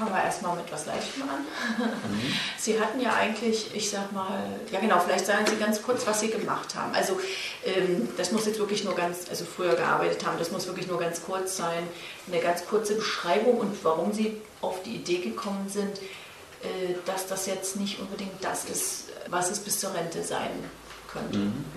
Fangen wir erstmal mit was Leichtem an. Sie hatten ja eigentlich, ich sag mal, ja genau, vielleicht sagen Sie ganz kurz, was Sie gemacht haben. Also das muss jetzt wirklich nur also früher gearbeitet haben, das muss wirklich nur ganz kurz sein. Eine ganz kurze Beschreibung und warum Sie auf die Idee gekommen sind, dass das jetzt nicht unbedingt das ist, was es bis zur Rente sein könnte.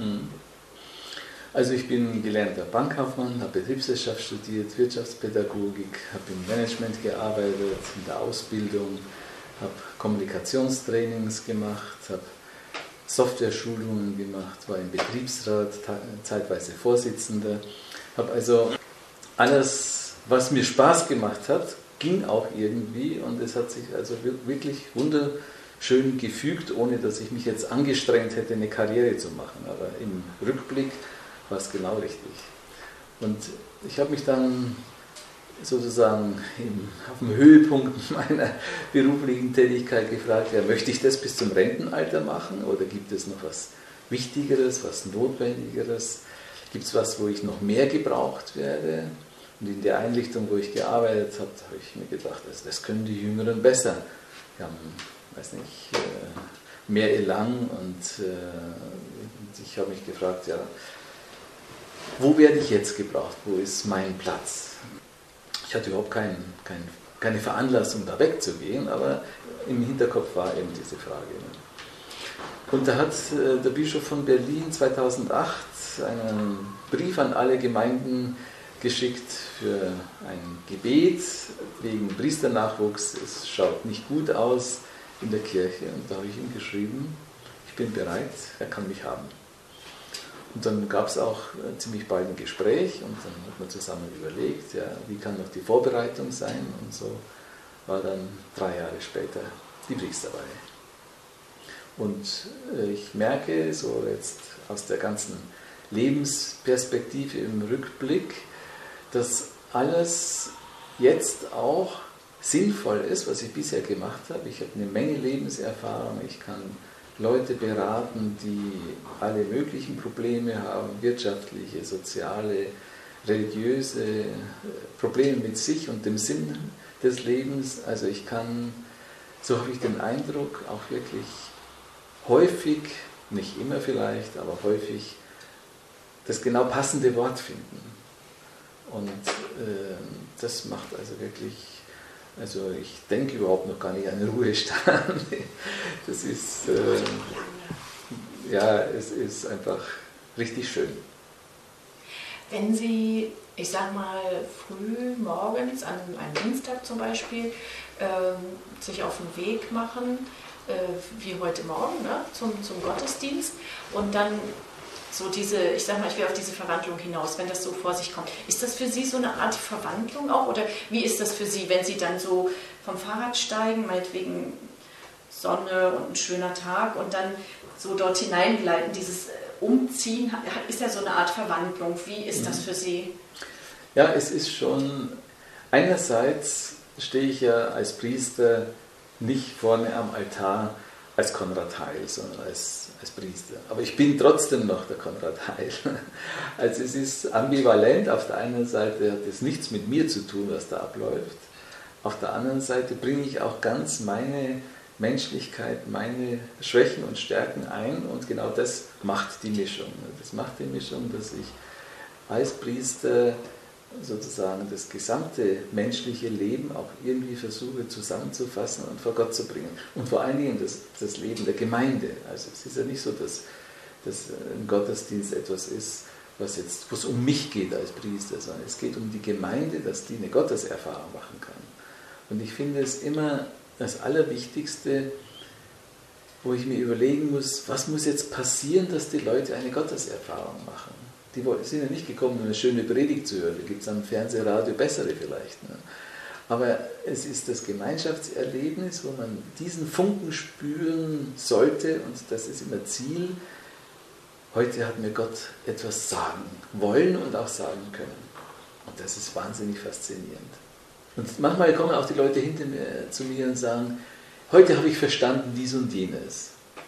Also ich bin gelernter Bankkaufmann, habe Betriebswirtschaft studiert, Wirtschaftspädagogik, habe im Management gearbeitet, in der Ausbildung, habe Kommunikationstrainings gemacht, habe Software-Schulungen gemacht, war im Betriebsrat, zeitweise Vorsitzender, habe also alles, was mir Spaß gemacht hat, ging auch irgendwie und es hat sich also wirklich wunderschön gefügt, ohne dass ich mich jetzt angestrengt hätte, eine Karriere zu machen. Aber im Rückblick war es genau richtig. Und ich habe mich dann sozusagen auf dem Höhepunkt meiner beruflichen Tätigkeit gefragt, ja, möchte ich das bis zum Rentenalter machen oder gibt es noch was Wichtigeres, was Notwendigeres? Gibt es was, wo ich noch mehr gebraucht werde? Und in der Einrichtung, wo ich gearbeitet habe, habe ich mir gedacht, also das können die Jüngeren besser. Die haben, weiß nicht, mehr Elan und ich habe mich gefragt, ja, wo werde ich jetzt gebraucht? Wo ist mein Platz? Ich hatte überhaupt keine Veranlassung, da wegzugehen, aber im Hinterkopf war eben diese Frage. Und da hat der Bischof von Berlin 2008 einen Brief an alle Gemeinden geschickt für ein Gebet wegen Priesternachwuchs. Es schaut nicht gut aus in der Kirche. Und da habe ich ihm geschrieben, ich bin bereit, er kann mich haben. Und dann gab es auch ziemlich bald ein Gespräch und dann hat man zusammen überlegt, ja, wie kann noch die Vorbereitung sein, und so war dann 3 Jahre später die Priesterweihe. Und ich merke so jetzt aus der ganzen Lebensperspektive im Rückblick, dass alles jetzt auch sinnvoll ist, was ich bisher gemacht habe. Ich habe eine Menge Lebenserfahrung, ich kann Leute beraten, die alle möglichen Probleme haben, wirtschaftliche, soziale, religiöse Probleme mit sich und dem Sinn des Lebens. Also ich kann, so habe ich den Eindruck, auch wirklich häufig, nicht immer vielleicht, aber häufig das genau passende Wort finden. Und das macht also wirklich, also ich denke überhaupt noch gar nicht an den Ruhestand. Das ist, ja, es ist einfach richtig schön. Wenn Sie, ich sag mal, früh morgens, an einem Dienstag zum Beispiel, sich auf den Weg machen, wie heute Morgen, ne, zum Gottesdienst und dann so diese, ich sag mal, ich will auf diese Verwandlung hinaus, wenn das so vor sich kommt. Ist das für Sie so eine Art Verwandlung auch? Oder wie ist das für Sie, wenn Sie dann so vom Fahrrad steigen, meinetwegen Sonne und ein schöner Tag und dann so dort hineingleiten, dieses Umziehen, ist ja so eine Art Verwandlung. Wie ist das für Sie? Ja, es ist schon, einerseits stehe ich ja als Priester nicht vorne am Altar als Konrad Heil, sondern als Priester. Aber ich bin trotzdem noch der Konrad Heil. Also es ist ambivalent. Auf der einen Seite hat es nichts mit mir zu tun, was da abläuft. Auf der anderen Seite bringe ich auch ganz meine Menschlichkeit, meine Schwächen und Stärken ein und genau das macht die Mischung. Das macht die Mischung, dass ich als Priester sozusagen das gesamte menschliche Leben auch irgendwie versuche zusammenzufassen und vor Gott zu bringen. Und vor allen Dingen das Leben der Gemeinde. Also es ist ja nicht so, dass ein Gottesdienst etwas ist, wo es um mich geht als Priester, sondern es geht um die Gemeinde, dass die eine Gotteserfahrung machen kann. Und ich finde es immer das Allerwichtigste, wo ich mir überlegen muss, was muss jetzt passieren, dass die Leute eine Gotteserfahrung machen. Die sind ja nicht gekommen, um eine schöne Predigt zu hören. Da gibt es am Fernsehradio bessere vielleicht. Ne? Aber es ist das Gemeinschaftserlebnis, wo man diesen Funken spüren sollte und das ist immer Ziel. Heute hat mir Gott etwas sagen wollen und auch sagen können. Und das ist wahnsinnig faszinierend. Und manchmal kommen auch die Leute hinter mir zu mir und sagen, heute habe ich verstanden dies und jenes.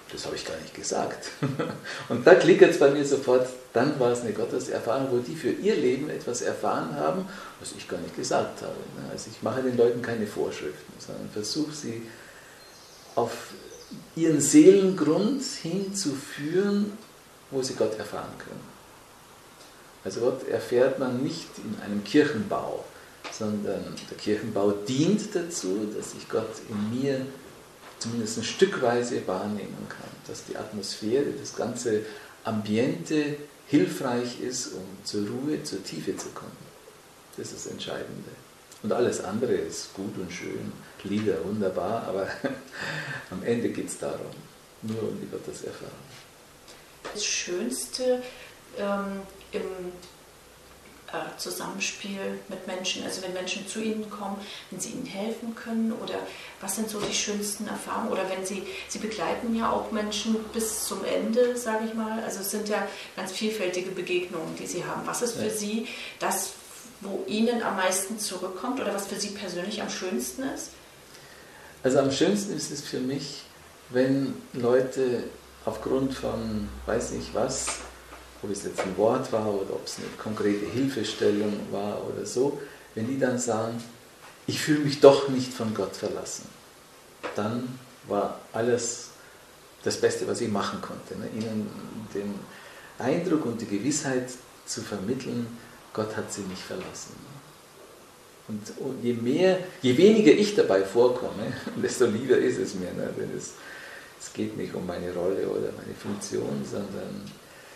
das habe ich gar nicht gesagt. Und da klickert es bei mir sofort, dann war es eine Gotteserfahrung, wo die für ihr Leben etwas erfahren haben, was ich gar nicht gesagt habe. Also ich mache den Leuten keine Vorschriften, sondern versuche sie auf ihren Seelengrund hinzuführen, wo sie Gott erfahren können. Also Gott erfährt man nicht in einem Kirchenbau, sondern der Kirchenbau dient dazu, dass ich Gott in mir zumindest ein Stückweise wahrnehmen kann, dass die Atmosphäre, das ganze Ambiente hilfreich ist, um zur Ruhe, zur Tiefe zu kommen. Das ist das Entscheidende. Und alles andere ist gut und schön, Lieder wunderbar, aber am Ende geht es darum, nur um die Gotteserfahrung. Das Schönste im Zusammenspiel mit Menschen, also wenn Menschen zu Ihnen kommen, wenn Sie ihnen helfen können, oder was sind so die schönsten Erfahrungen, oder wenn Sie begleiten ja auch Menschen bis zum Ende, sage ich mal, also es sind ja ganz vielfältige Begegnungen, die Sie haben. Was ist für Sie das, wo Ihnen am meisten zurückkommt, oder was für Sie persönlich am schönsten ist? Also am schönsten ist es für mich, wenn Leute aufgrund von weiß nicht was, ob es jetzt ein Wort war oder ob es eine konkrete Hilfestellung war oder so, wenn die dann sagen, ich fühle mich doch nicht von Gott verlassen, dann war alles das Beste, was ich machen konnte. Ihnen den Eindruck und die Gewissheit zu vermitteln, Gott hat sie nicht verlassen. Und je weniger ich dabei vorkomme, desto lieber ist es mir. Denn es geht nicht um meine Rolle oder meine Funktion, sondern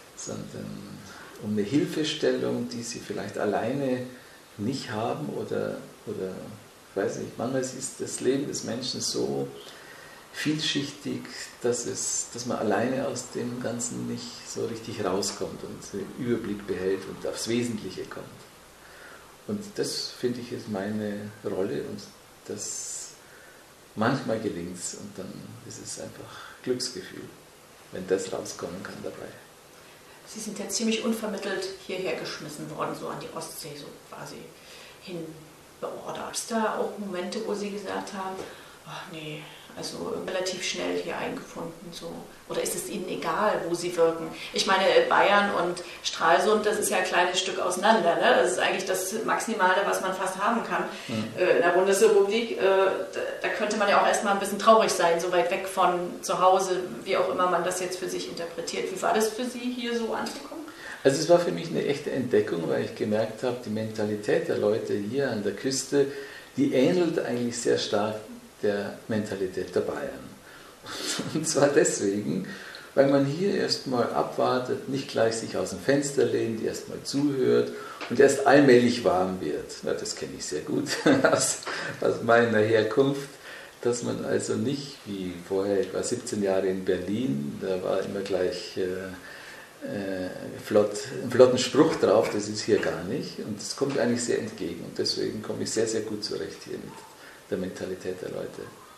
um eine Hilfestellung, die sie vielleicht alleine nicht haben oder ich weiß nicht, manchmal ist das Leben des Menschen so vielschichtig, dass man alleine aus dem Ganzen nicht so richtig rauskommt und den Überblick behält und aufs Wesentliche kommt. Und das, finde ich, ist meine Rolle, und das manchmal gelingt es, und dann ist es einfach Glücksgefühl, wenn das rauskommen kann dabei. Sie sind ja ziemlich unvermittelt hierher geschmissen worden, so an die Ostsee, so quasi hin beordert. Gibt es da auch Momente, wo Sie gesagt haben, ach nee, also relativ schnell hier eingefunden, so? Oder ist es Ihnen egal, wo Sie wirken? Ich meine, Bayern und Stralsund, das ist ja ein kleines Stück auseinander, ne? Das ist eigentlich das Maximale, was man fast haben kann in der Bundesrepublik. Da könnte man ja auch erstmal ein bisschen traurig sein, so weit weg von zu Hause, wie auch immer man das jetzt für sich interpretiert. Wie war das für Sie, hier so anzukommen? Also es war für mich eine echte Entdeckung, weil ich gemerkt habe, die Mentalität der Leute hier an der Küste, die ähnelt eigentlich sehr stark der Mentalität der Bayern. Und zwar deswegen, weil man hier erstmal abwartet, nicht gleich sich aus dem Fenster lehnt, erstmal zuhört und erst allmählich warm wird. Na, das kenne ich sehr gut aus meiner Herkunft, dass man also nicht wie vorher, ich war 17 Jahre in Berlin, da war immer gleich einen flotten Spruch drauf, das ist hier gar nicht, und das kommt eigentlich sehr entgegen, und deswegen komme ich sehr, sehr gut zurecht hier mit der Mentalität der Leute.